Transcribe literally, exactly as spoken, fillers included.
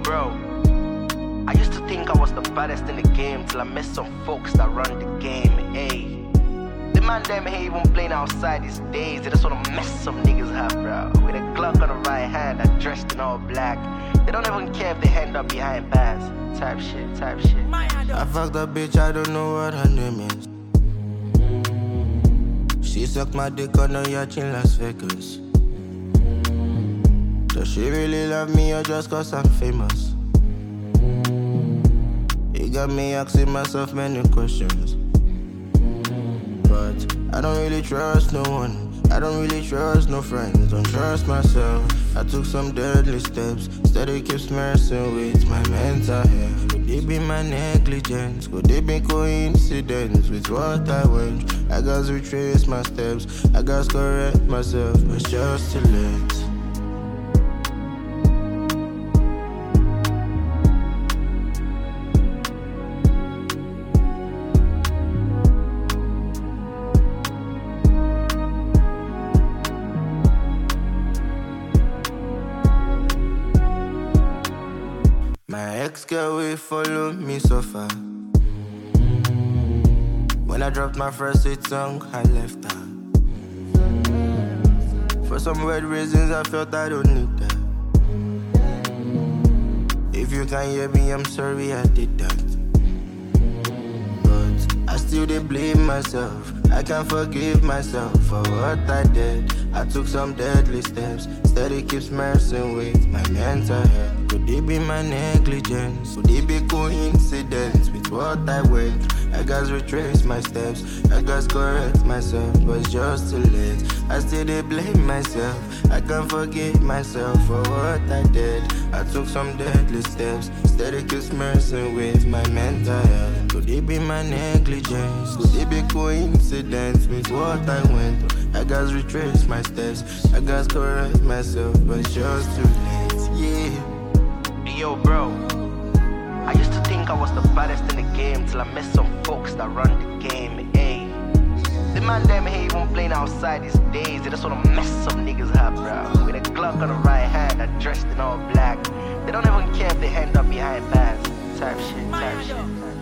bro, I used to think I was the baddest in the game till I met some folks that run the game, ayy. The man them ain't even playing outside these days, they just wanna mess some niggas up, bro. With a Glock on the right hand, that dressed in all black. They don't even care if they end up behind bars. Type shit, type shit. I fucked a bitch, I don't know what her name is. She sucked my dick on a yacht in Las Vegas. Does she really love me or just cause I'm famous? It got me asking myself many questions. But I don't really trust no one. I don't really trust no friends. Don't trust myself. I took some deadly steps. Steady keeps messing with my mental health. Could it be my negligence? Could it be coincidence with what I went through? I gotta retrace my steps. I gotta correct myself, but it's just too late. My ex-girl will follow me so far. When I dropped my first hit song, I left her. For some weird reasons, I felt I don't need that. If you can't hear me, I'm sorry I did that. But I still did blame myself. I can't forgive myself for what I did. I took some deadly steps. Steady keeps messing with my mental health. Could it be my negligence? Could it be coincidence with what I went through? I gotta retrace my steps. I gotta correct myself, but it's just too late. I still did blame myself. I can't forgive myself for what I did. I took some deadly steps. Steady keeps messing with my mental health. Could it be my negligence? Could it be coincidence with what I went through? I gotta retrace my steps. I gotta correct myself, but it's just too late. Yeah. Yo, bro, I used to think I was the baddest in the game till I met some folks that run the game, ayy. The man them ain't even playing outside these days, they just wanna mess some niggas up, bro. With a Glock on the right hand, that dressed in all black. They don't even care if they end up behind bars. Type shit, type shit.